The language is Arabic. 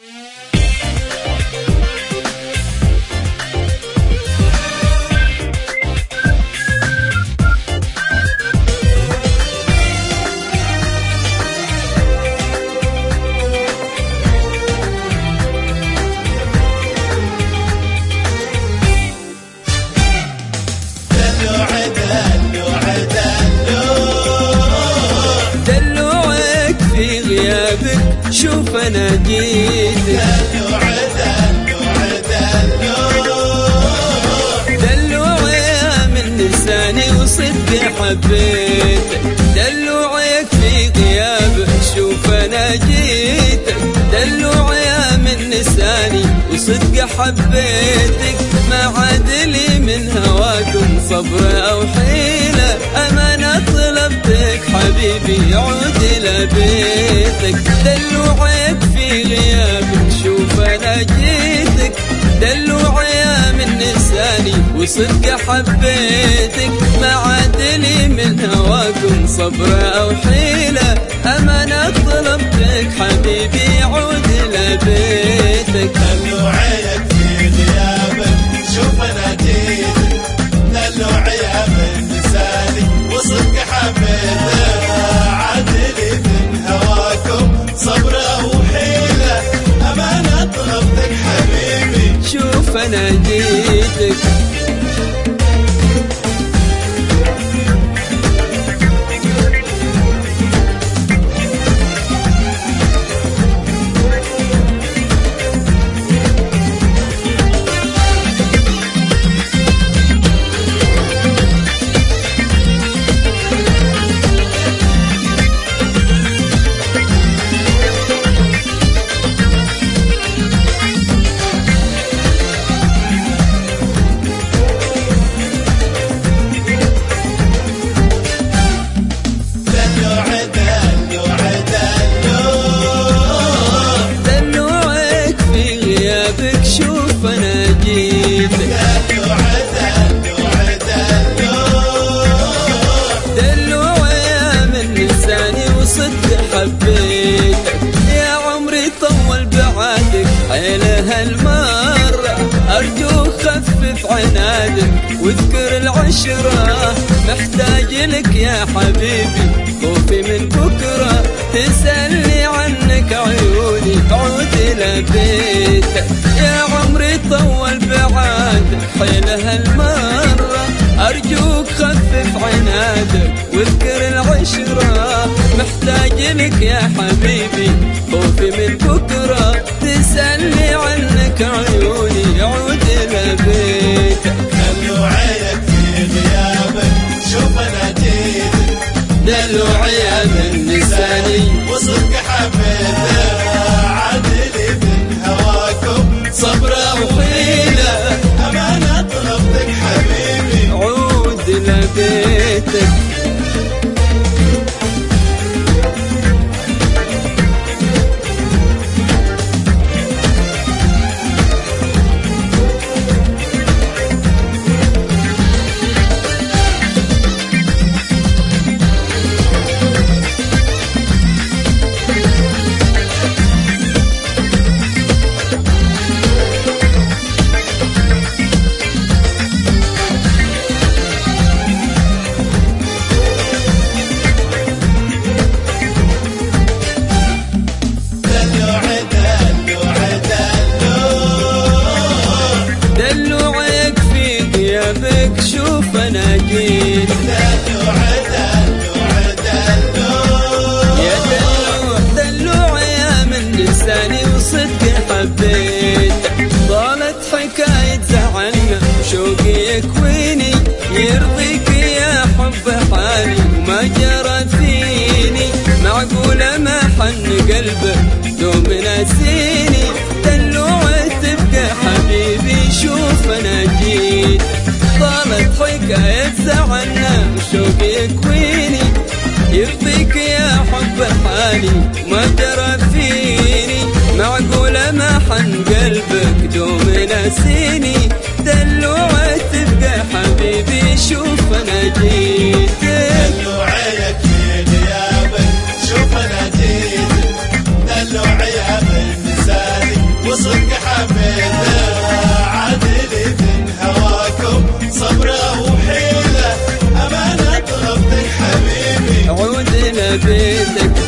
شوف انا جيتك دلوعي من لساني وصدق حبيتك، دلوعيك في غيابك شوف انا جيتك، دلوعي من لساني وصدق حبيتك، ما عاد لي من هواكم صبر او حيله، امانه طلبتك حبيبي عود لبيتك، دلوعيك في غيابك شوف انا جيتك، دلوعي من لساني وصدق حبيتك، ما عاد لي من هواكم صبر او حيله، امانه طلبتك حبيبي عود لبيتك، دلوعيك في غيابك شوف انا جيتك، دلوعي من لساني وصدق حبيتك، عاد لي من هواكم صبر او حيله، امانه طلبتك حبيبي شوف انا جيتك. شوف انا جيتك دلوعي من لساني وصدق حبيتك، يا عمري طول بعادك حيله هالمرة، ارجوك خفف عنادك واذكر العشرة، محتاج لك يا حبيبي خوفي من بكرة، تسألني عنك عيوني تعود لبيتك، يا عمري طول بعادك حيله هالمرة، أرجوك خفف عنادك واذكر العشرة، محتاج لك يا حبيبي خوفي من بكرة، تسألني عنك عيوني يعود لبيتك، دلوعيك في غيابك شوف انا جيتك، دلوعي من لساني وصدق حبيتك، عاد لي من هواكم صبر وحيله، امانه طلبتك حبيبي عود لبيتك. شوف انا جيت يا دلوع يا من لساني وصدق حبيتك، ضالت حكاية زعلنا وشوقي يكويني، يرضيك يا حب حالي وما جرى فيني، معقولة ما حن قلبك دوم ناسيني، دلوع تبقى حبيبي شوف انا جيت، ضالت حكاية زعلنا وشوقي يكويني، يرضيك يا حب حالي ما جرى فيني، معقولة ما حن قلبك دوم ناسيني، دلوعة تبقى حبيبي شوف انا جيت، دلوعيك في غيابك شوف انا جيت، دلوعي من لساني حبيتك